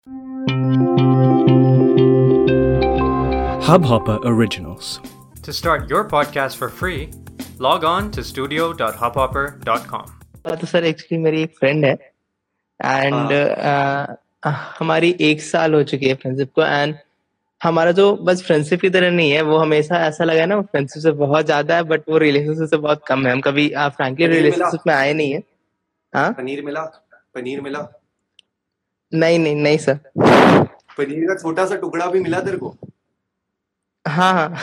Hubhopper Originals. To start your podcast for free, log on to studio.hubhopper.com. तो sir actually मेरी एक friend है and हमारी 1 साल हो चुकी है फ्रेंडशिप को। एंड हमारा जो बस फ्रेंडशिप की तरह नहीं है, वो हमेशा ऐसा लगा है ना, फ्रेंडशिप से बहुत ज्यादा है बट वो रिलेशनशिप से बहुत कम है। हम कभी फ्रैंकली पनीर मिला? रिलेशनशिप में आए नहीं है। हाँ, पनीर मिला? पनीर मिला? नहीं नहीं नहीं सर। पनीर का छोटा सा टुकड़ा भी मिला तेरे को? हाँ हाँ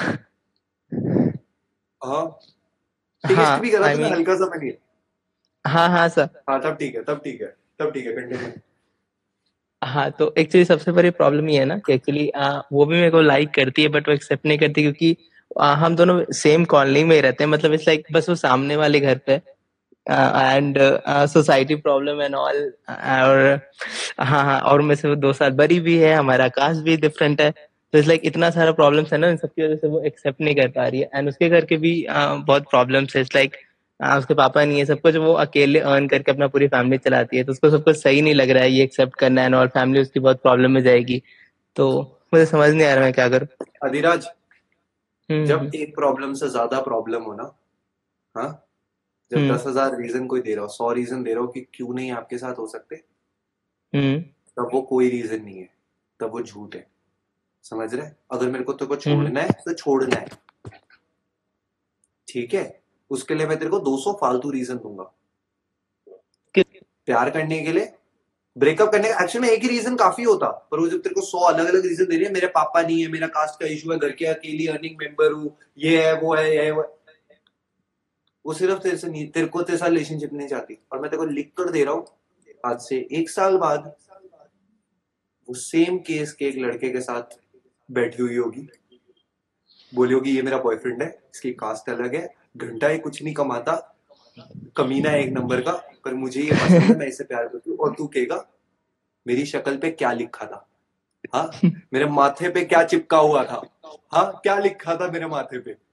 हाँ, टेस्ट भी करा I तूने mean- हल्का सा पनीर? हाँ हाँ सर। हाँ, तब ठीक है, कंटिन्यू। हाँ, तो एक्चुअली सबसे बड़ी प्रॉब्लम ये है ना कि एक्चुअली वो भी मेरे को लाइक करती है बट वो एक्सेप्ट नहीं करती, क्योंकि हम दोनों सेम कॉलोनी में ही रहते हैं। मतलब इट्स लाइक बस वो सामने वाले घर पे and society problem and all. और हाँ हाँ, और मैं से वो 2 साल बड़ी भी है, हमारा कास्ट भी डिफरेंट है। तो इट्स लाइक इतना सारा प्रॉब्लम्स है ना, इन सबकी वजह से वो एक्सेप्ट नहीं कर पा रही है। एंड उसके घर के भी बहुत प्रॉब्लम्स है। इट्स लाइक उसके पापा नहीं है, सब कुछ वो अकेले अर्न करके अपना पूरी फैमिली चलाती है, तो उसको सब कुछ सही नहीं लग रहा है ये एक्सेप्ट करना है, और फैमिली उसकी बहुत प्रॉब्लम में जाएगी। तो मुझे समझ नहीं आ रहा मैं क्या करूँ। अधिराज, जब हम्म एक प्रॉब्लम से ज्यादा प्रॉब्लम हो ना, हाँ, जब हम्म 10,000 रीजन कोई दे रहा हो, 100 रीजन दे रहा हो कि क्यों नहीं आपके साथ हो सकते, हम्म तब वो कोई रीजन नहीं है, तब वो झूठ है। समझ रहे? अगर मेरे को तेरे को छोड़ना है तो छोड़ना है, ठीक है? उसके लिए मैं तेरे को 200 फालतू रीजन दूंगा। कि- प्यार करने के लिए, ब्रेकअप करने का एक्चुअली में एक ही रीजन काफी होता, पर वो जब तेरे को 100 अलग अलग रीजन दे रही है, मेरे पापा नहीं है, मेरा कास्ट का इशू है, घर के अकेली अर्निंग मेंबर हूँ, ये है वो है, ये है वो है, वो सिर्फ तेरे से नहीं, तेरे को तेरे साथ रिलेशनशिप नहीं चाहती। और मैं तेरे को लिख कर दे रहा हूँ, आज से 1 साल बाद वो सेम केस के एक लड़के के साथ बैठी हुई होगी, बोली होगी ये मेरा बॉयफ्रेंड है, इसकी कास्ट अलग है, घंटा ये कुछ नहीं कमाता, कमीना है एक नंबर का, पर मुझे ये पसंद है, मैं इससे प्यार करती हूँ। और तू कहेगा मेरी शक्ल पे क्या लिखा था? हाँ, मेरे माथे पे क्या चिपका हुआ था? हाँ, क्या लिखा था मेरे माथे पे?